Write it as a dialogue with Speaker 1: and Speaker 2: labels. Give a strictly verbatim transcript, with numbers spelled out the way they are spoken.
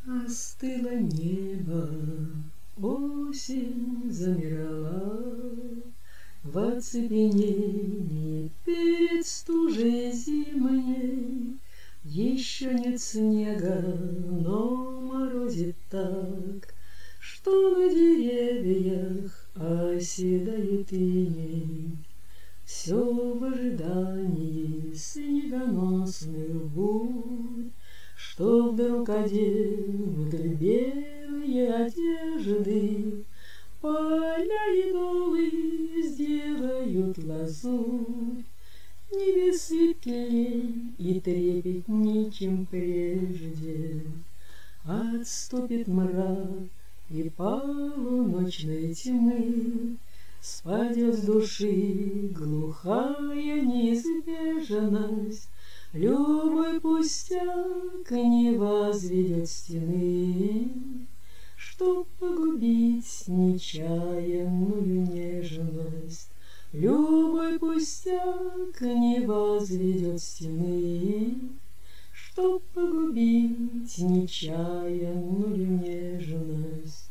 Speaker 1: Остыло небо, осень замерла в оцепенении перед стужей зимней. Еще нет снега, но морозит так, что на деревьях оседает иней. Все в ожидании снегоносных бурь, что вдруг оденут в белые одежды, поля и долы сделают лазурь. Небес светлей и трепетней, чем прежде, отступит мрак и полуночной тьмы, спадет с души глухая неизбежность. Любой пустяк не возведет стены, чтоб погубить нечаянную нежность. Любой пустяк не возведет стены, чтоб погубить нечаянную нежность.